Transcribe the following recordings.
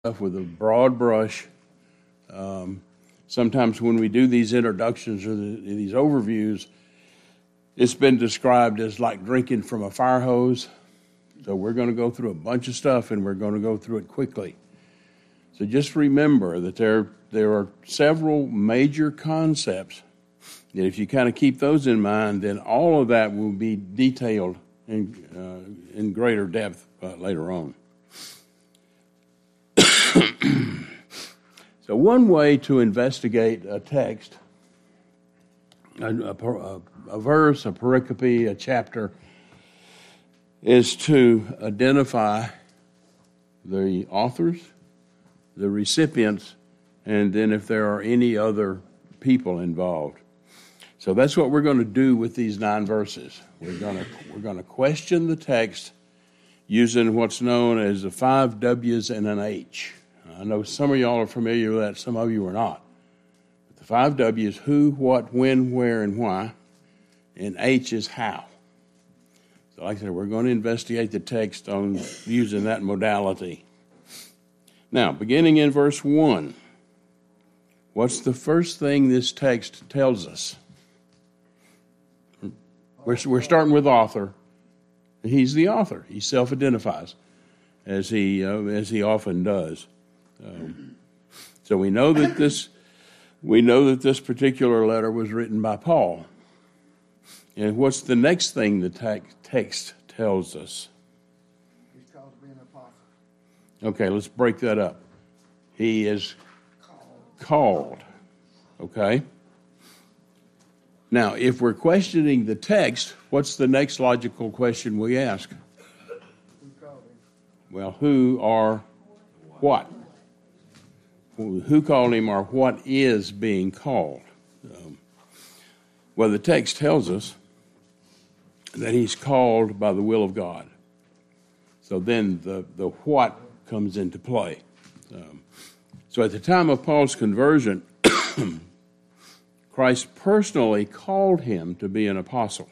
with a broad brush. Sometimes when we do these introductions or these overviews, it's been described as like drinking from a fire hose. So we're going to go through a bunch of stuff, and we're going to go through it quickly. So just remember that there are several major concepts that if you kind of keep those in mind, then all of that will be detailed in greater depth later on. So one way to investigate a text, a verse, a pericope, a chapter, is to identify the authors, the recipients, and then if there are any other people involved. So that's what we're going to do with these 9 verses. We're going to question the text using what's known as the 5 W's and an H. I know some of y'all are familiar with that, some of you are not. But the 5 W's: who, what, when, where, and why. And H is how. So like I said, we're going to investigate the text on using that modality. Now, beginning in verse 1, what's the first thing this text tells us? We're starting with author. He's the author. He self-identifies, as he often does. So we know that this particular letter was written by Paul. And what's the next thing the text tells us? He's called to be an apostle. Okay, let's break that up. He is called. Okay? Now, if we're questioning the text, what's the next logical question we ask? Who called him? Well, who or what? Who called him or what is being called? Well, the text tells us that he's called by the will of God. So then the what comes into play. So at the time of Paul's conversion, Christ personally called him to be an apostle.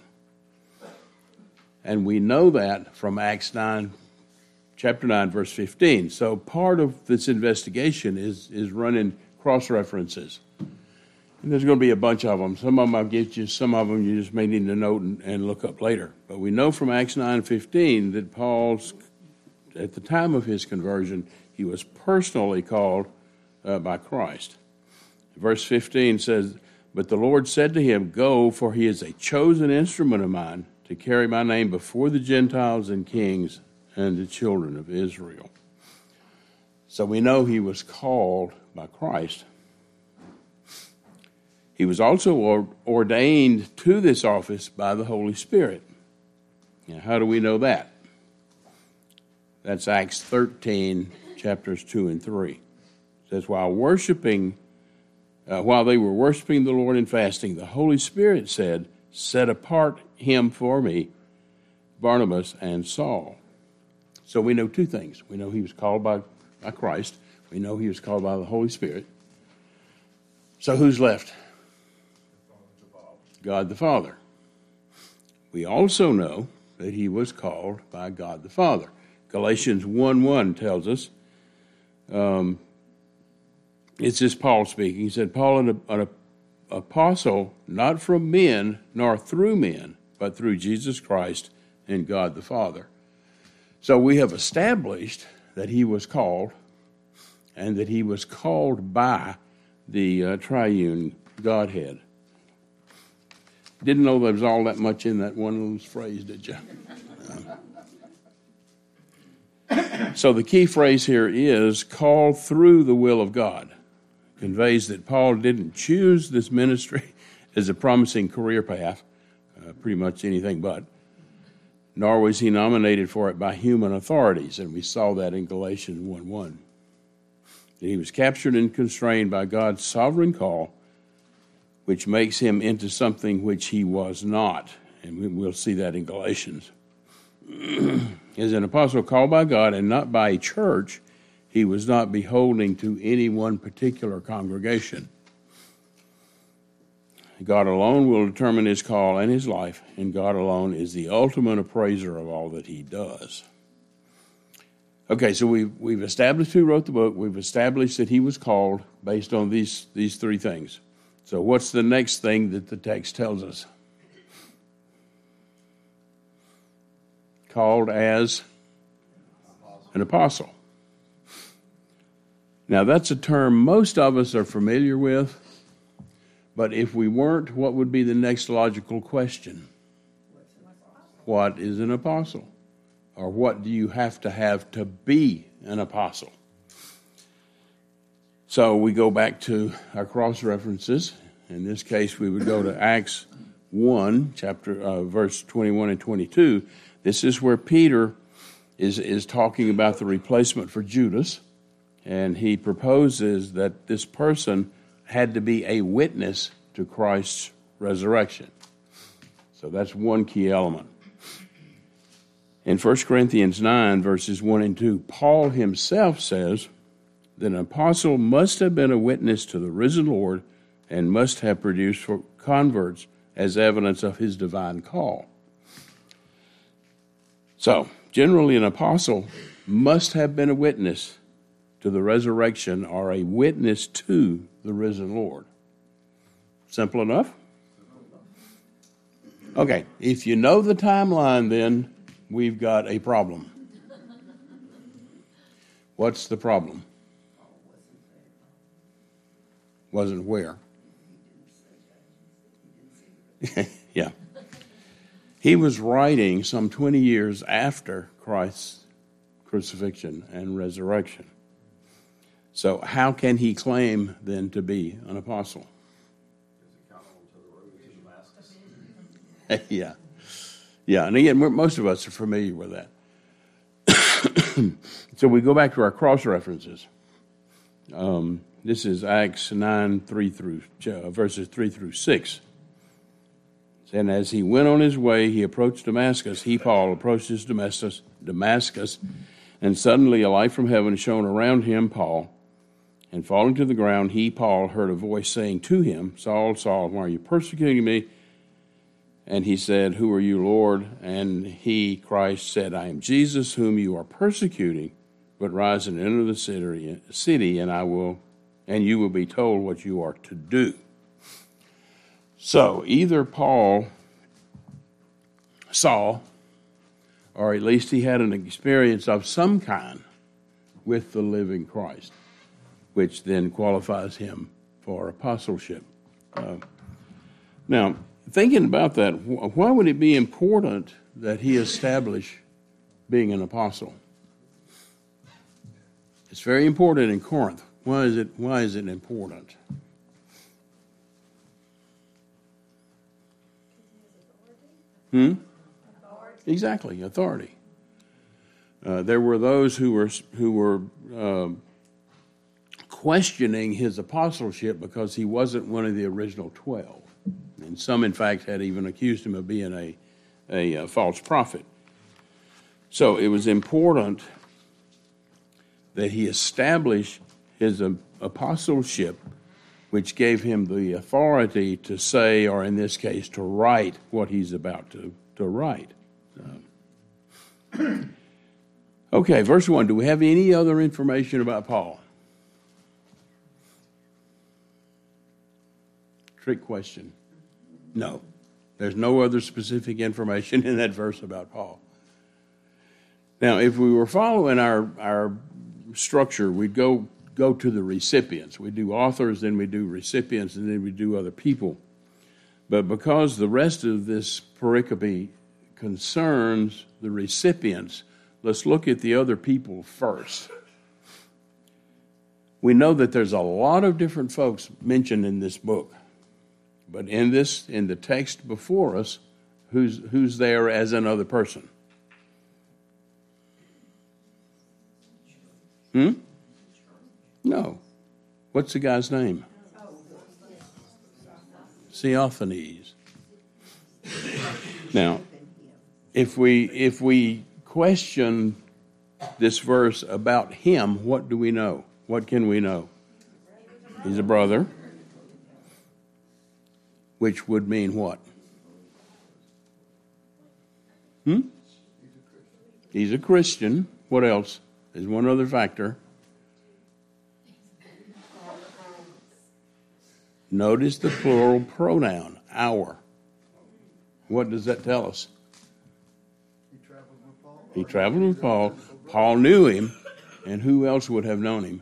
And we know that from Acts 9, chapter 9, verse 15. So part of this investigation is running cross-references. And there's going to be a bunch of them. Some of them I'll get you, some of them you just may need to note and look up later. But we know from Acts 9:15 that Paul's, at the time of his conversion, he was personally called by Christ. Verse 15 says, "But the Lord said to him, 'Go, for he is a chosen instrument of mine to carry my name before the Gentiles and kings and the children of Israel.'" So we know he was called by Christ. He was also ordained to this office by the Holy Spirit. Now, how do we know that? That's Acts 13, chapters 2 and 3. It says, while they were worshiping the Lord and fasting, the Holy Spirit said, "Set apart him for me, Barnabas and Saul." So we know 2 things. We know he was called by Christ. We know he was called by the Holy Spirit. So who's left? God the Father. We also know that he was called by God the Father. Galatians 1:1 tells us, it's just Paul speaking. He said, "Paul, an apostle, not from men, nor through men, but through Jesus Christ and God the Father." So we have established that he was called, and that he was called by the triune Godhead. Didn't know there was all that much in that one little phrase, did you? So the key phrase here is called through the will of God. Conveys that Paul didn't choose this ministry as a promising career path, pretty much anything but, nor was he nominated for it by human authorities, and we saw that in Galatians 1:1. He was captured and constrained by God's sovereign call, which makes him into something which he was not, and we'll see that in Galatians. As an apostle called by God and not by a church, he was not beholding to any one particular congregation. God alone will determine his call and his life, and God alone is the ultimate appraiser of all that he does. Okay, so we've established who wrote the book. We've established that he was called based on these three things. So what's the next thing that the text tells us? Called as an apostle. Now, that's a term most of us are familiar with, but if we weren't, what would be the next logical question? What is an apostle? Or what do you have to be an apostle? So we go back to our cross references. In this case, we would go to Acts 1, verse 21 and 22. This is where Peter is talking about the replacement for Judas, and he proposes that this person had to be a witness to Christ's resurrection. So that's one key element. In 1 Corinthians 9, verses 1 and 2, Paul himself says that an apostle must have been a witness to the risen Lord and must have produced for converts as evidence of his divine call. So, generally, an apostle must have been a witness to the resurrection or a witness to the risen Lord. Simple enough? Okay, if you know the timeline, then we've got a problem. What's the problem? Wasn't where? Yeah. He was writing some 20 years after Christ's crucifixion and resurrection. So how can he claim then to be an apostle? Yeah. Yeah, and again, most of us are familiar with that. So we go back to our cross references. This is Acts 9, verses 3 through 6. And as he went on his way, he approached Damascus. He, Paul, approaches Damascus, and suddenly a light from heaven shone around him, Paul. And falling to the ground, he, Paul, heard a voice saying to him, Saul, Saul, why are you persecuting me? And he said, Who are you, Lord? And he, Christ, said, I am Jesus, whom you are persecuting, but rise and enter the city, and you will be told what you are to do. So either Paul saw, or at least he had an experience of some kind with the living Christ, which then qualifies him for apostleship. Now, thinking about that, why would it be important that he establish being an apostle? It's very important in Corinth. Why is it important? Exactly, authority. There were those who were questioning his apostleship because he wasn't one of the original 12. And some, in fact, had even accused him of being a false prophet. So it was important that he establish his apostleship, which gave him the authority to say, or in this case, to write what he's about to write. Okay, verse 1. Do we have any other information about Paul? Trick question. No. There's no other specific information in that verse about Paul. Now, if we were following our structure, we'd go to the recipients. We do authors, then we do recipients, and then we do other people. But because the rest of this pericope concerns the recipients, let's look at the other people first. We know that there's a lot of different folks mentioned in this book. But in the text before us, who's there as another person? No. What's the guy's name? Theophanes. Now, if we question this verse about him, what do we know? What can we know? He's a brother, which would mean what? He's a Christian. What else? There's one other factor. Notice the plural pronoun, our. What does that tell us? He traveled with Paul. He traveled with Paul. Paul knew him, and who else would have known him?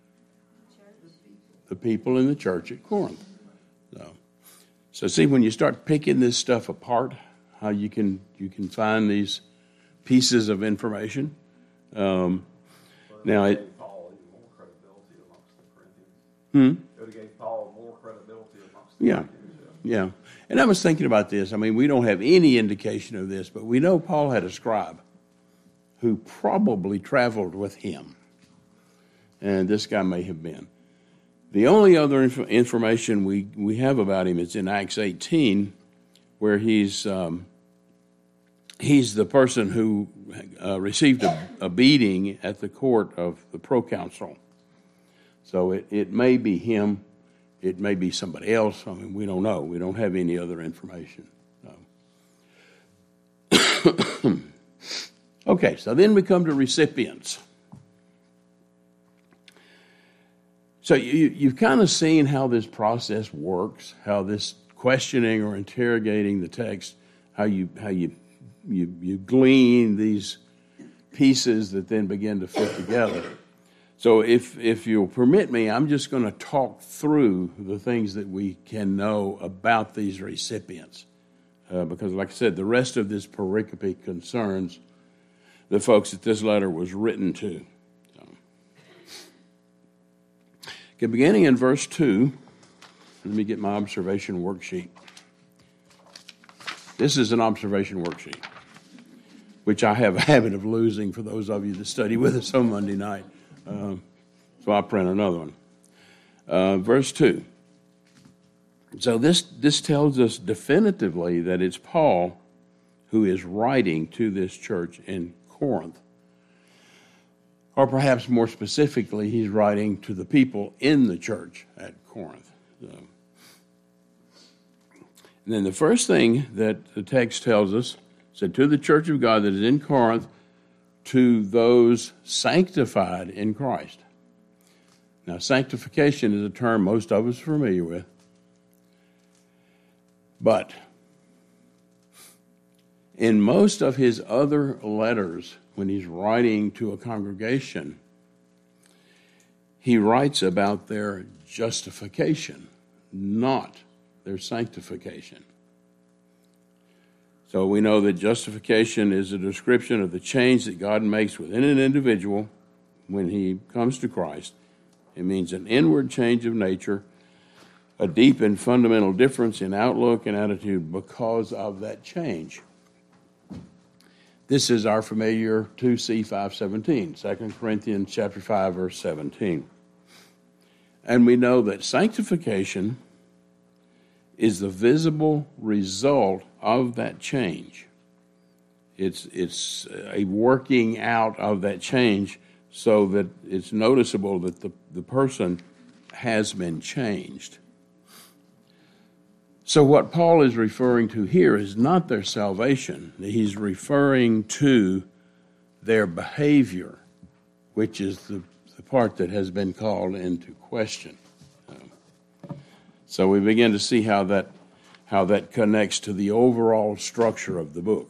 The people in the church at Corinth. So see, when you start picking this stuff apart, how you can find these pieces of information. Now, it Paul even more credibility amongst the Corinthians. It would have gave Paul more credibility amongst the Corinthians. Yeah. And I was thinking about this. I mean, we don't have any indication of this, but we know Paul had a scribe who probably traveled with him. And this guy may have been. The only other information we have about him is in Acts 18, where he's the person who received a beating at the court of the proconsul. So it may be him. It may be somebody else. I mean, we don't know. We don't have any other information. No. Okay, so then we come to recipients. So you've kind of seen how this process works, how this questioning or interrogating the text, how you glean these pieces that then begin to fit together. So if you'll permit me, I'm just going to talk through the things that we can know about these recipients. Because like I said, the rest of this pericope concerns the folks that this letter was written to. Okay, beginning in verse 2, let me get my observation worksheet. This is an observation worksheet, which I have a habit of losing for those of you that study with us on Monday night. So I'll print another one. Verse 2. So this tells us definitively that it's Paul who is writing to this church in Corinth. Or perhaps more specifically, he's writing to the people in the church at Corinth. And then the first thing that the text tells us, said, to the church of God that is in Corinth, to those sanctified in Christ. Now, sanctification is a term most of us are familiar with. But in most of his other letters, when he's writing to a congregation, he writes about their justification, not their sanctification. So we know that justification is a description of the change that God makes within an individual when he comes to Christ. It means an inward change of nature, a deep and fundamental difference in outlook and attitude because of that change. This is our familiar 2C 5:17, 2 Corinthians chapter 5, verse 17. And we know that sanctification is the visible result of that change. It's a working out of that change so that it's noticeable that the person has been changed. So what Paul is referring to here is not their salvation. He's referring to their behavior, which is the part that has been called into question. So we begin to see how that connects to the overall structure of the book.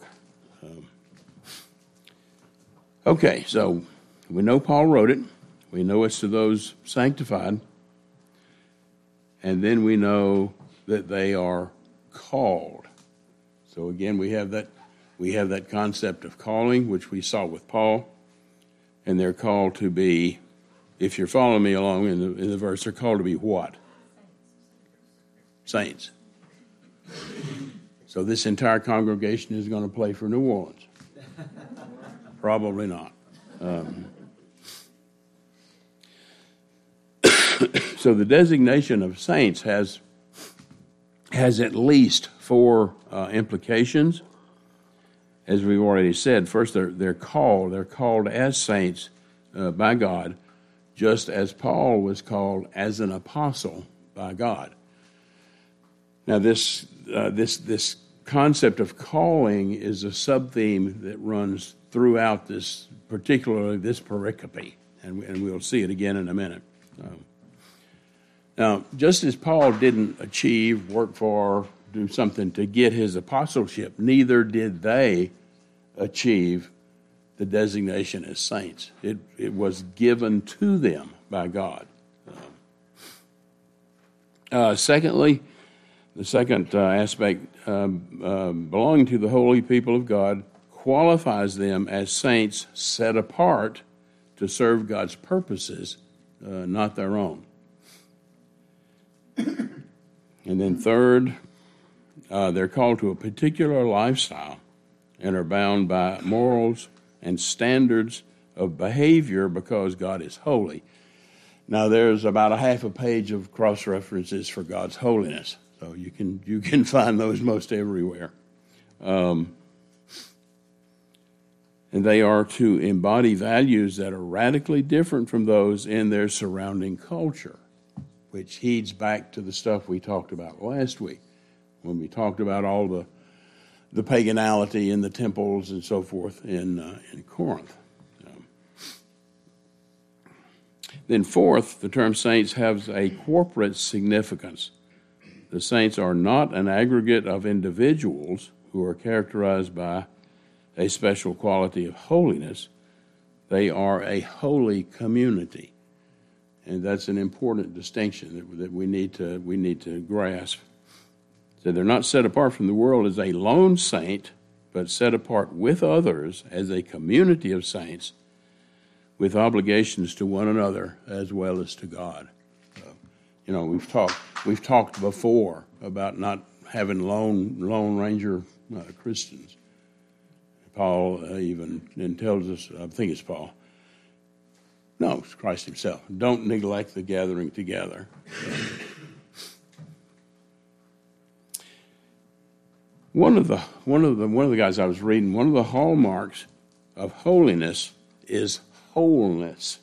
Okay, so we know Paul wrote it. We know it's to those sanctified. And then we know that they are called. So again, we have that concept of calling, which we saw with Paul, and they're called to be, if you're following me along in the verse, they're called to be what? Saints. So this entire congregation is going to play for New Orleans. Probably not. So the designation of saints has at least four implications. As we've already said, first they're called as saints by God, just as Paul was called as an apostle by God. Now this concept of calling is a sub-theme that runs throughout this, particularly this pericope, and we'll see it again in a minute. Now, just as Paul didn't achieve, work for, do something to get his apostleship, neither did they achieve the designation as saints. It was given to them by God. Secondly, the second aspect, belonging to the holy people of God, qualifies them as saints set apart to serve God's purposes, not their own. And then third, they're called to a particular lifestyle and are bound by morals and standards of behavior because God is holy. Now, there's about a half a page of cross-references for God's holiness, so you can find those most everywhere. And they are to embody values that are radically different from those in their surrounding culture, which heeds back to the stuff we talked about last week when we talked about all the paganality in the temples and so forth in Corinth. Then fourth, the term saints has a corporate significance. The saints are not an aggregate of individuals who are characterized by a special quality of holiness. They are a holy community. And that's an important distinction that we need to grasp. So they're not set apart from the world as a lone saint, but set apart with others as a community of saints with obligations to one another as well as to God. We've talked before about not having lone ranger Christians. Paul even tells us, I think it's Paul. No, it's Christ himself. Don't neglect the gathering together. One of the guys I was reading, one of the hallmarks of holiness is wholeness.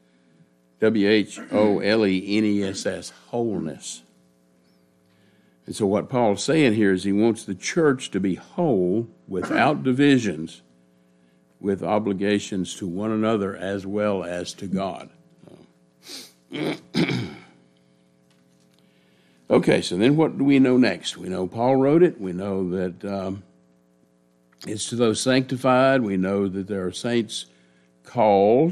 WHOLENESS, wholeness. And so what Paul's saying here is he wants the church to be whole without divisions, with obligations to one another as well as to God. Okay, so then what do we know next? We know Paul wrote it. We know that it's to those sanctified. We know that there are saints called.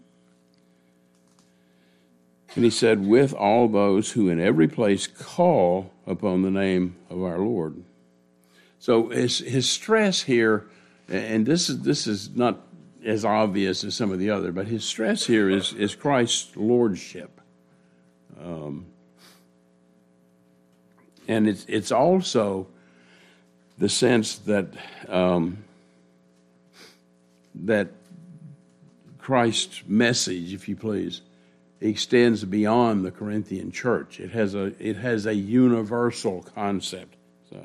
And he said, with all those who in every place call upon the name of our Lord. So his stress here, and this is not as obvious as some of the other, but his stress here is Christ's lordship. And it's also the sense that that Christ's message, if you please, extends beyond the Corinthian church. It has a universal concept.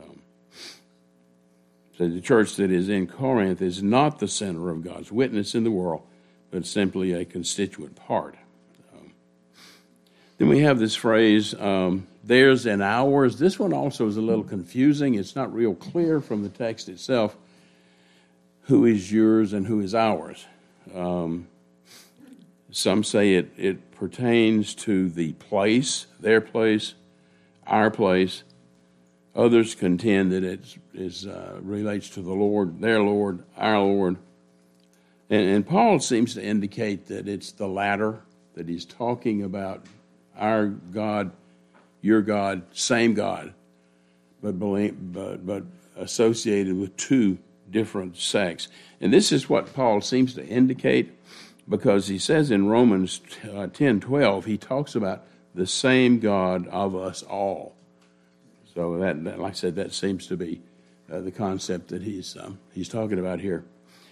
So the church that is in Corinth is not the center of God's witness in the world, but simply a constituent part. Then we have this phrase, theirs and ours. This one also is a little confusing. It's not real clear from the text itself who is yours and who is ours. Some say it pertains to the place, their place, our place. Others contend that it relates to the Lord, their Lord, our Lord. And Paul seems to indicate that it's the latter, that he's talking about our God, your God, same God, but associated with two different sects. And this is what Paul seems to indicate, because he says in Romans 10:12, he talks about the same God of us all. So that like I said, that seems to be the concept that he's talking about here.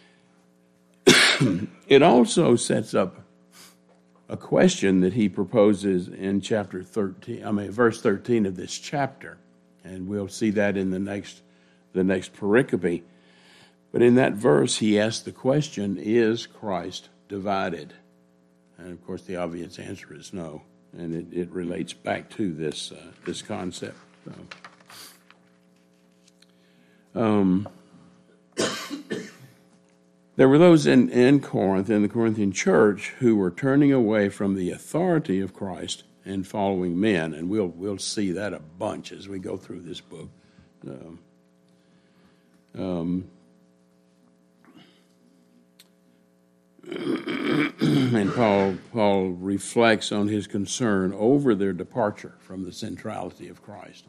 It also sets up a question that he proposes in verse 13 of this chapter, and we'll see that in the next pericope. But in that verse, he asks the question: is Christ divided? And of course, the obvious answer is no, and it relates back to this concept. There were those in Corinth, in the Corinthian church, who were turning away from the authority of Christ and following men, and we'll see that a bunch as we go through this book. And Paul reflects on his concern over their departure from the centrality of Christ.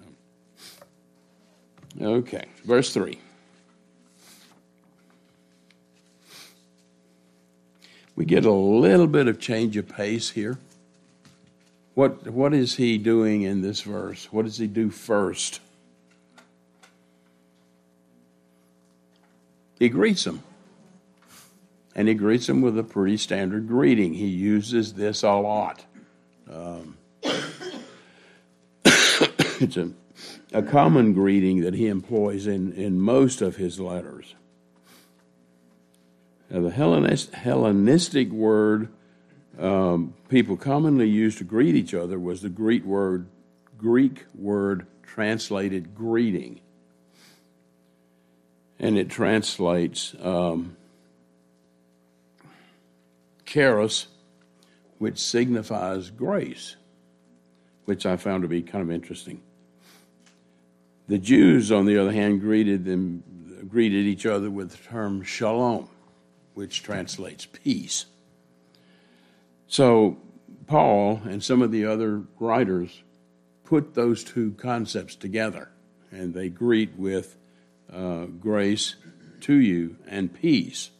Okay, verse 3. We get a little bit of change of pace here. What is he doing in this verse? What does he do first? He greets them. And he greets them with a pretty standard greeting. He uses this a lot. It's a common greeting that he employs in most of his letters. Now, the Hellenistic word people commonly used to greet each other was the Greek word translated greeting. And it translates charis, which signifies grace, which I found to be kind of interesting. The Jews, on the other hand, greeted each other with the term shalom, which translates peace. So Paul and some of the other writers put those two concepts together, and they greet with grace to you and peace.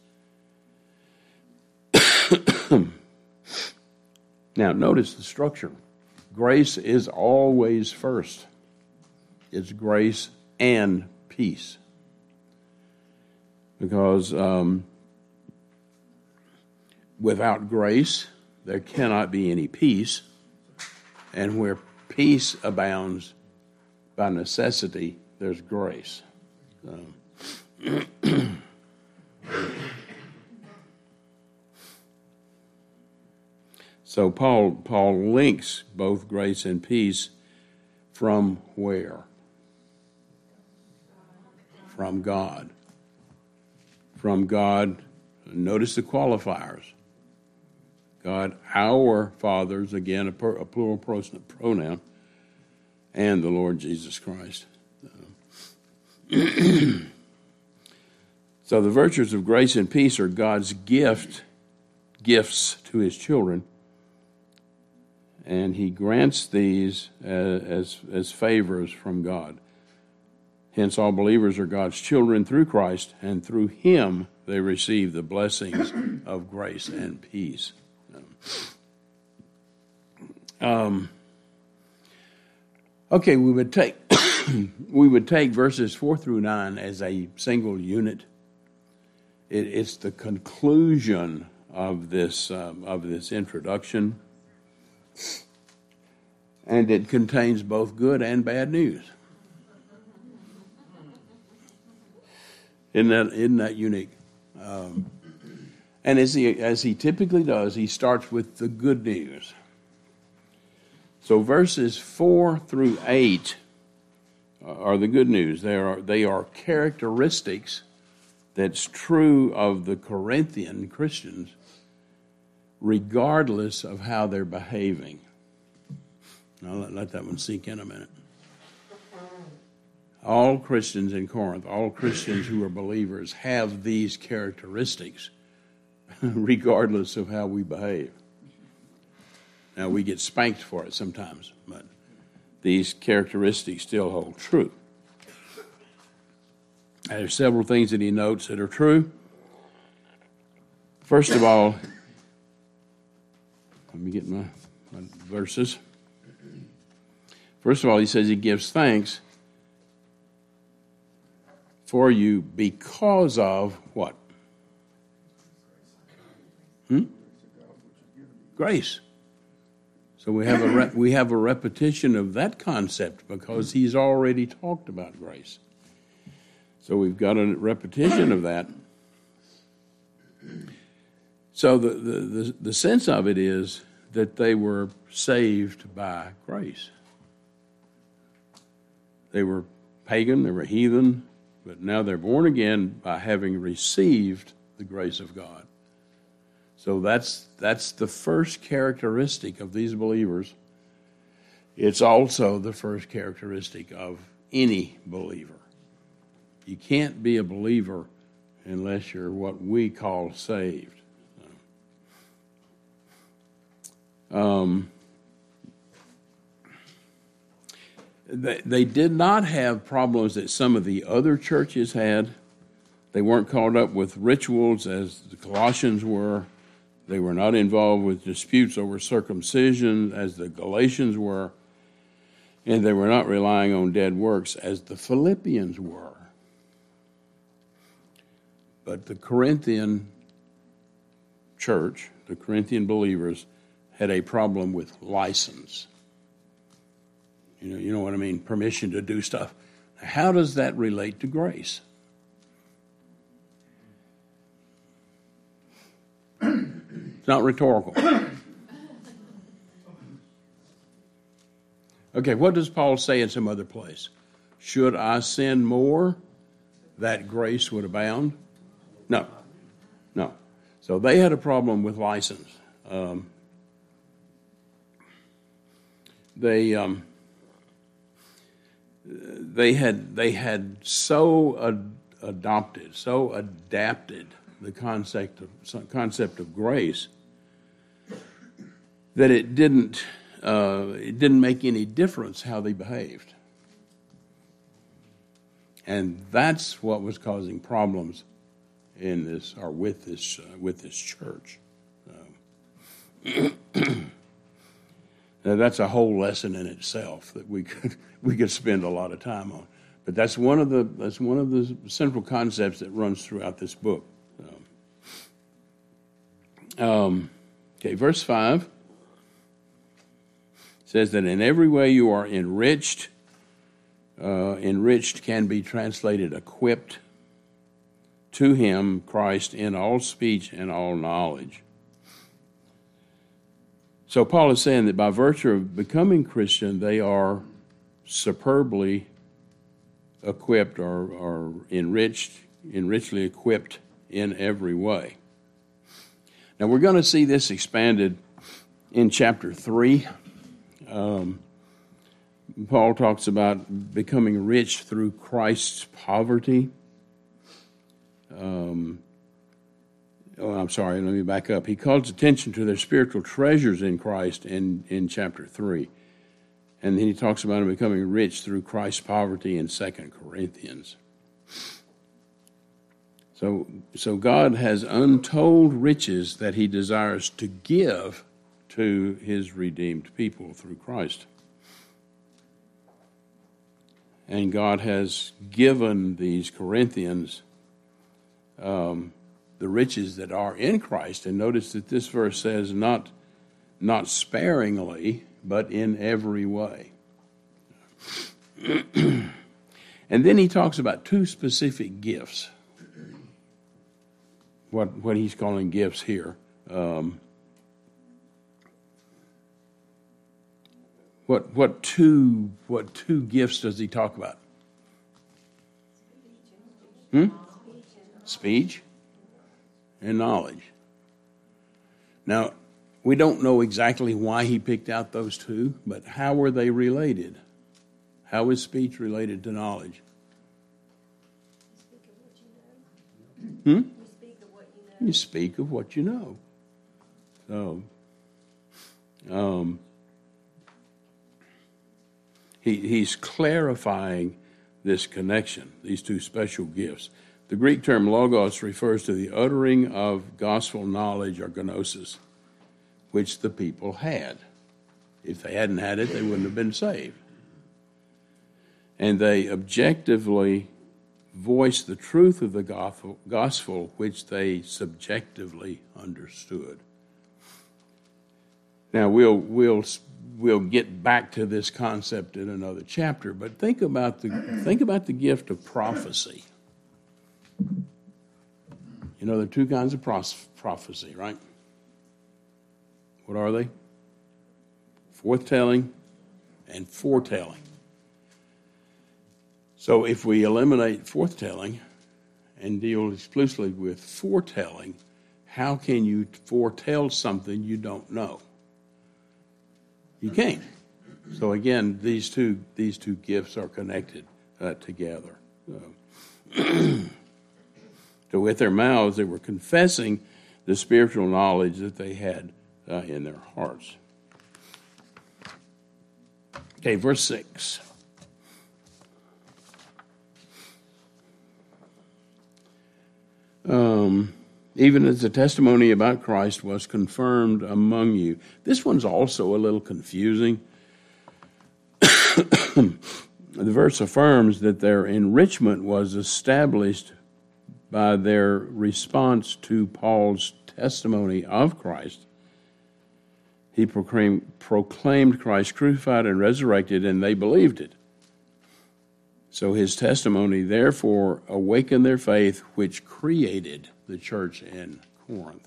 Now, notice the structure. Grace is always first. It's grace and peace. Because without grace, there cannot be any peace. And where peace abounds by necessity, there's grace. So Paul links both grace and peace from where? From God. From God. Notice the qualifiers. God, our fathers, again a plural pronoun, and the Lord Jesus Christ. So the virtues of grace and peace are God's gifts to his children, and he grants these as favors from God. Hence, all believers are God's children through Christ, and through him they receive the blessings of grace and peace. Okay, we would take verses 4 through 9 as a single unit. It's the conclusion of this introduction, and it contains both good and bad news. Isn't that unique? And as he typically does, he starts with the good news. So verses 4 through 8 are the good news. They are characteristics that's true of the Corinthian Christians, regardless of how they're behaving. Now let that one sink in a minute. All Christians in Corinth, all Christians who are believers, have these characteristics, regardless of how we behave. Now, we get spanked for it sometimes, but these characteristics still hold true. There are several things that he notes that are true. First of all, let me get my verses. First of all, he says he gives thanks for you because of what? Grace. So we have a repetition of that concept because he's already talked about grace. So we've got a repetition of that. So the sense of it is that they were saved by grace. They were pagan, they were heathen, but now they're born again by having received the grace of God. So that's the first characteristic of these believers. It's also the first characteristic of any believer. You can't be a believer unless you're what we call saved. They did not have problems that some of the other churches had. They weren't caught up with rituals as the Colossians were. They were not involved with disputes over circumcision as the Galatians were. And they were not relying on dead works as the Philippians were. But the Corinthian church, the Corinthian believers, had a problem with license. You know what I mean? Permission to do stuff. How does that relate to grace? It's not rhetorical. Okay, what does Paul say in some other place? Should I sin more, that grace would abound? No. So they had a problem with license. They had so adapted the concept of grace that it didn't make any difference how they behaved, and that's what was causing problems in this or with this church. Now that's a whole lesson in itself that we could spend a lot of time on. But that's one of the central concepts that runs throughout this book. Okay, verse 5 says that in every way you are enriched. Enriched can be translated equipped to him, Christ, in all speech and all knowledge. So Paul is saying that by virtue of becoming Christian, they are superbly equipped or enrichedly equipped in every way. Now we're going to see this expanded in chapter 3. Paul talks about becoming rich through Christ's poverty. Let me back up. He calls attention to their spiritual treasures in Christ in chapter 3. And then he talks about them becoming rich through Christ's poverty in 2 Corinthians. So God has untold riches that he desires to give to his redeemed people through Christ. And God has given these Corinthians the riches that are in Christ. And notice that this verse says not sparingly, but in every way. And then he talks about two specific gifts. What he's calling gifts here. What two gifts does he talk about? Speech and knowledge. Now, we don't know exactly why he picked out those two, but how were they related? How is speech related to knowledge? You speak of what you know. So, he's clarifying this connection, these two special gifts. The Greek term logos refers to the uttering of gospel knowledge or gnosis, which the people had. If they hadn't had it, they wouldn't have been saved. And they objectively voiced the truth of the gospel, which they subjectively understood. Now, we'll get back to this concept in another chapter, but think about the gift of prophecy. You know, there are two kinds of prophecy, right? What are they? Forthtelling and foretelling. So if we eliminate forthtelling and deal exclusively with foretelling, how can you foretell something you don't know? You can't. So again, these two gifts are connected together. So with their mouths, they were confessing the spiritual knowledge that they had in their hearts. Okay, verse 6. Even as the testimony about Christ was confirmed among you. This one's also a little confusing. The verse affirms that their enrichment was established by their response to Paul's testimony of Christ. He proclaimed Christ crucified and resurrected, and they believed it. So his testimony, therefore, awakened their faith, which created the church in Corinth.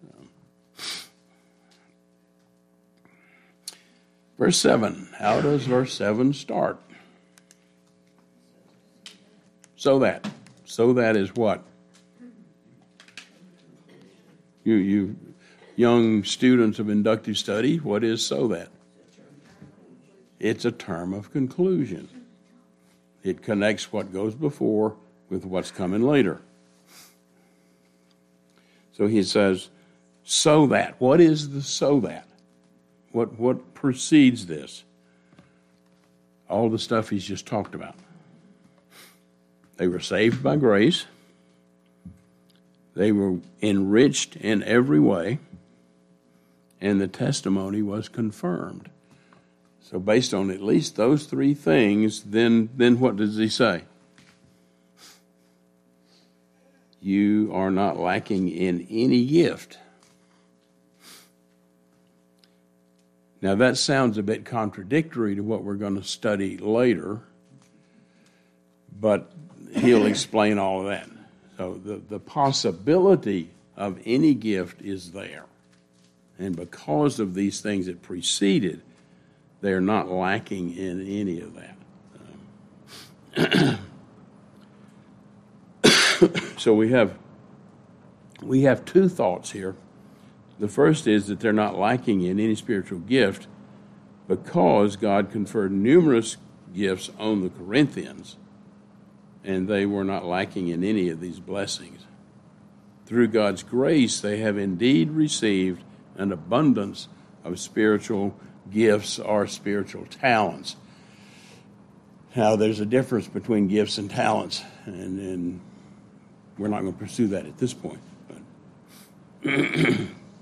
Verse 7. How does verse 7 start? So that. So that is what? You young students of inductive study, what is so that? It's a term of conclusion. It connects what goes before with what's coming later. So he says, so that. What is the so that? What precedes this? All the stuff he's just talked about. They were saved by grace. They were enriched in every way. And the testimony was confirmed. So based on at least those three things, then what does he say? You are not lacking in any gift. Now that sounds a bit contradictory to what we're going to study later, but he'll explain all of that. So the possibility of any gift is there. And because of these things that preceded, they're not lacking in any of that. So we have two thoughts here. The first is that they're not lacking in any spiritual gift because God conferred numerous gifts on the Corinthians, and they were not lacking in any of these blessings. Through God's grace, they have indeed received an abundance of spiritual gifts or spiritual talents. Now, there's a difference between gifts and talents, and we're not going to pursue that at this point. But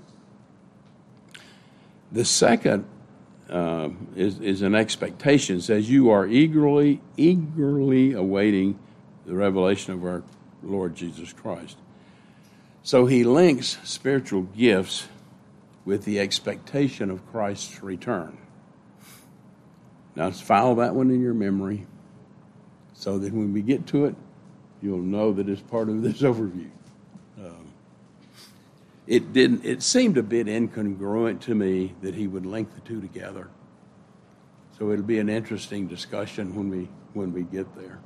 the second is an expectation. It says, you are eagerly awaiting the revelation of our Lord Jesus Christ. So he links spiritual gifts with the expectation of Christ's return. Now, file that one in your memory so that when we get to it, you'll know that it's part of this overview. It seemed a bit incongruent to me that he would link the two together. So it'll be an interesting discussion when we get there.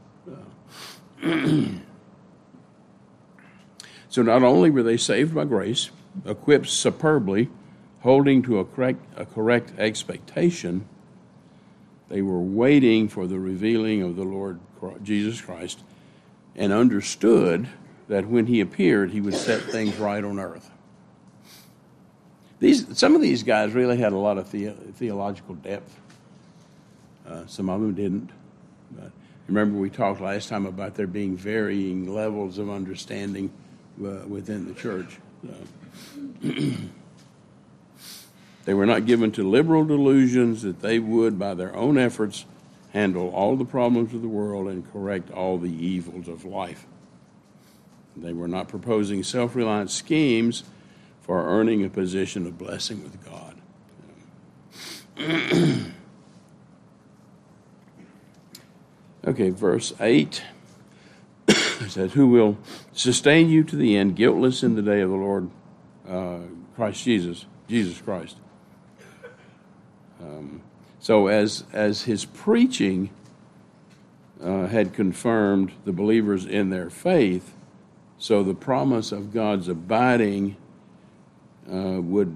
So not only were they saved by grace, equipped superbly, holding to a correct expectation, they were waiting for the revealing of the Lord Jesus Christ and understood that when he appeared, he would set things right on earth. Some of these guys really had a lot of theological depth. Some of them didn't. But remember we talked last time about there being varying levels of understanding within the church. They were not given to liberal delusions that they would, by their own efforts, handle all the problems of the world and correct all the evils of life. They were not proposing self-reliant schemes for earning a position of blessing with God. Okay, verse 8 says, who will sustain you to the end, guiltless in the day of the Lord Christ Jesus Christ. So as his preaching had confirmed the believers in their faith, so the promise of God's abiding would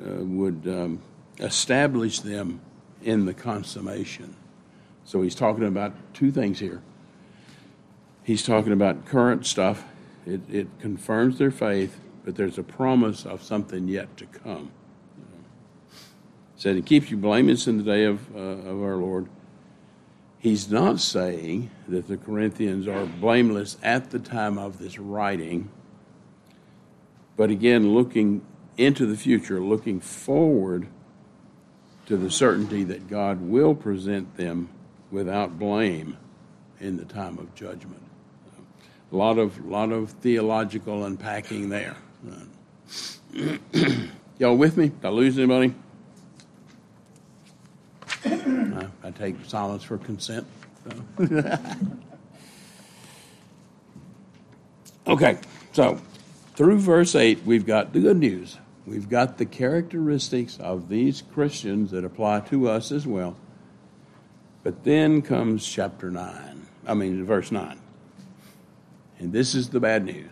establish them in the consummation. So he's talking about two things here. He's talking about current stuff. It confirms their faith, but there's a promise of something yet to come. Said it keeps you blameless in the day of our Lord. He's not saying that the Corinthians are blameless at the time of this writing, but again, looking into the future, looking forward to the certainty that God will present them without blame in the time of judgment. A lot of theological unpacking there. Y'all with me? Did I lose anybody? I take silence for consent. So. Okay, so through verse 8, we've got the good news. We've got the characteristics of these Christians that apply to us as well. But then comes verse 9. And this is the bad news.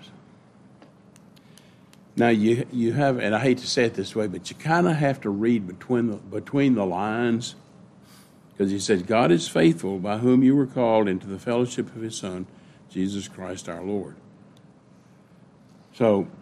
Now you have, and I hate to say it this way, but you kind of have to read between the lines, because he says, God is faithful, by whom you were called into the fellowship of his Son, Jesus Christ our Lord. So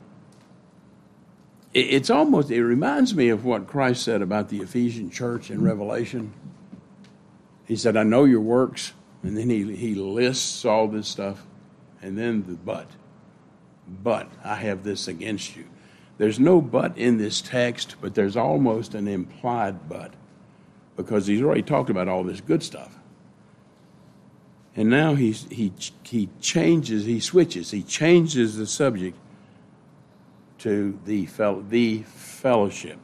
it reminds me of what Christ said about the Ephesian church in Revelation. He said, I know your works, and then he lists all this stuff, and then the but I have this against you. There's no but in this text, but there's almost an implied but, because he's already talked about all this good stuff. And now he changes the subject to the fellowship.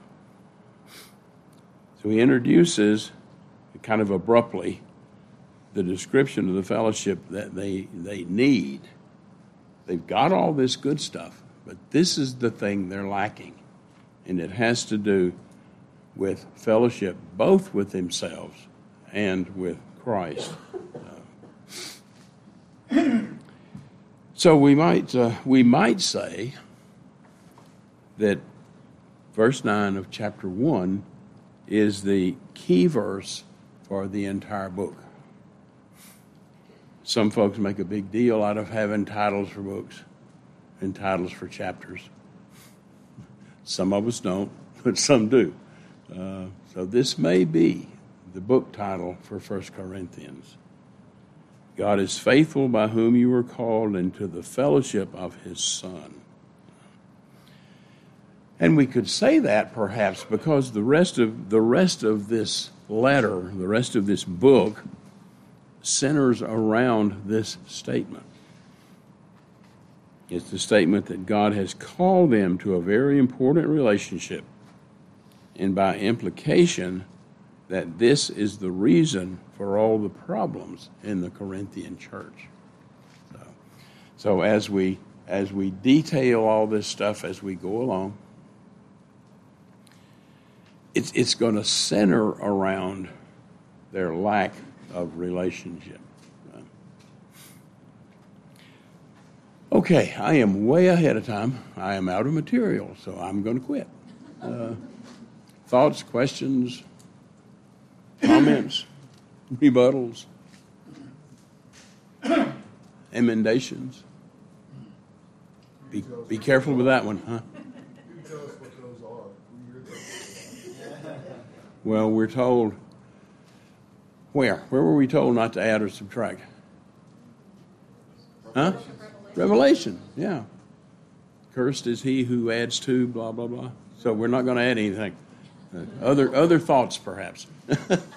So he introduces, kind of abruptly, the description of the fellowship that they need. They've got all this good stuff, but this is the thing they're lacking. And it has to do with fellowship, both with themselves and with Christ. So we might say that verse 9 of chapter 1 is the key verse for the entire book. Some folks make a big deal out of having titles for books and titles for chapters. Some of us don't, but some do. So this may be the book title for 1 Corinthians. God is faithful, by whom you were called into the fellowship of his Son. And we could say that perhaps because the rest of this letter, the rest of this book, centers around this statement. It's the statement that God has called them to a very important relationship, and by implication, that this is the reason for all the problems in the Corinthian church. So as we detail all this stuff as we go along, it's going to center around their lack of relationship. Okay, I am way ahead of time. I am out of material, so I'm going to quit. Thoughts, questions, comments, rebuttals, emendations? Be careful with that one, huh? You tell us what those are. Well, we're told. Where were we told not to add or subtract? Huh? Revelation, yeah. Cursed is he who adds to, blah, blah, blah. So we're not going to add anything. Other thoughts, perhaps. I wanted to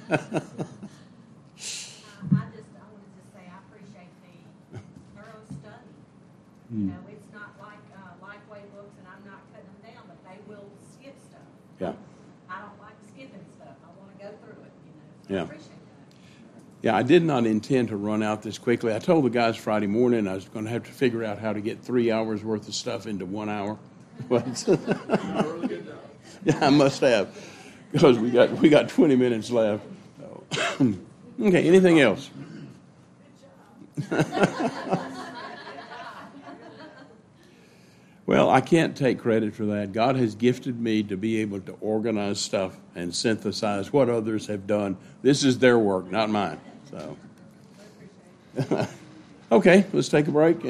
say I appreciate the thorough study. You know, it's not like Lifeway books, and I'm not cutting them down, but they will skip stuff. Yeah. I don't like skipping stuff. I want to go through it. So Yeah. I appreciate that. Yeah, I did not intend to run out this quickly. I told the guys Friday morning I was going to have to figure out how to get 3 hours worth of stuff into 1 hour. Yeah, I must have, because we got 20 minutes left. So. Okay, anything else? Well, I can't take credit for that. God has gifted me to be able to organize stuff and synthesize what others have done. This is their work, not mine. So, okay, let's take a break.